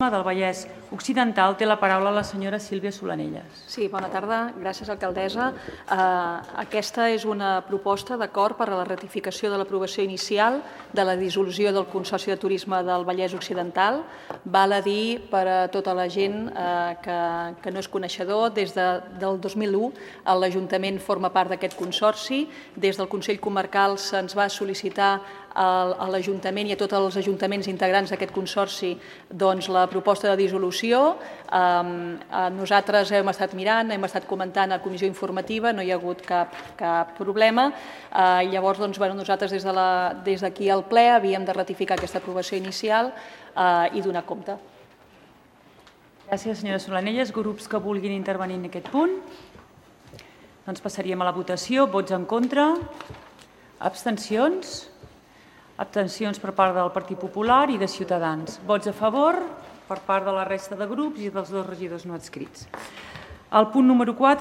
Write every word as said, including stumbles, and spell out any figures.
del Vallès Occidental té la paraula la senyora Sílvia Solanelles. Sí, bona tarda. Gràcies, alcaldessa. Aquesta és una proposta d'acord per a la ratificació de l'aprovació inicial de la dissolució del Consorci de Turisme del Vallès Occidental. Val a dir per a tota la gent que no és coneixedor, des del dos mil u l'Ajuntament forma part d'aquest consorci. Des del Consell Comarcal se'ns va sol·licitar a l'Ajuntament i a tots els ajuntaments integrants d'aquest consorci la proposta de dissolució. Nosaltres hem estat mirant, hem estat comentant a la comissió informativa, no hi ha hagut cap problema. Llavors, nosaltres des d'aquí al ple havíem de ratificar aquesta aprovació inicial i donar compte. Gràcies, senyora Solanelles. Grups que vulguin intervenir en aquest punt? Doncs passaríem a la votació. Vots en contra? Abstencions? Abstencions per part del Partit Popular i de Ciutadans. Vots a favor per part de la resta de grups i dels dos regidors no adscrits. El punt número quatre.